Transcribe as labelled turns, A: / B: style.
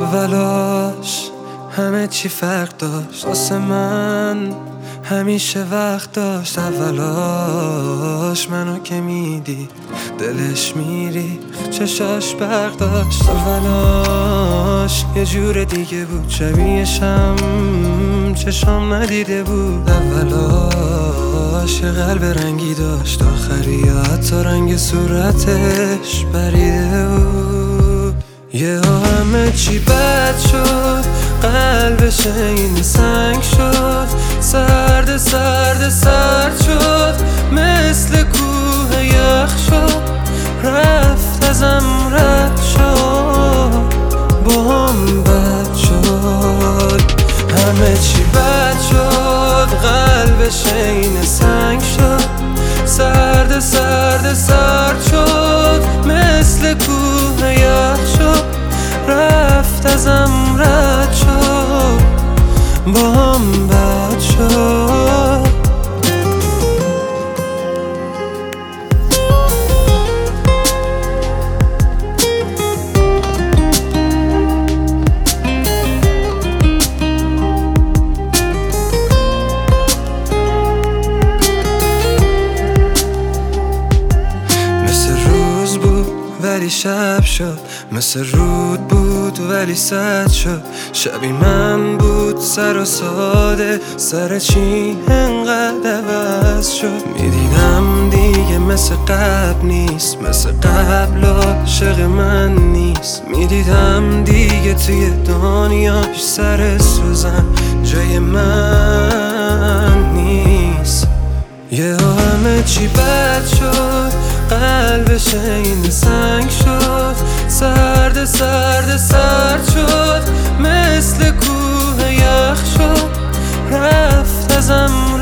A: اولاش همه چی فرق داشت، واسه من همیشه وقت داشت. اولاش منو که میدید دلش میری، چشاش برق داشت. اولاش یه جور دیگه بود، شبیهشم چشام ندیده بود. اولاش یه قلب رنگی داشت، آخری حتی رنگ صورتش پریده بود. یه همه چی بد شد، قلبش این سنگ شد، سرد سرد سرد شد، مثل کوه یخ شد، رفت ازم رد شد، با هم بد شد. همه چی بد شد، قلبش این سنگ شد، سرد سرد سرد شد، مثل کوه یخ شد، رفت ازم رد شد، با هم بد شد. ولی شب شد، مثل رود بود ولی سد شد. شبی من بود سر و ساده، سر چی انقدر عوض شد. میدیدم دیگه مثل قبل نیست، مثل قبل عاشق من نیست. میدیدم دیگه توی دنیاش سر سوزن جای من نیست. یه همه چی بد شد، قلبش این سنگ شد، سرد سرد سرد شد، مثل کوه یخ شد، رفت ازم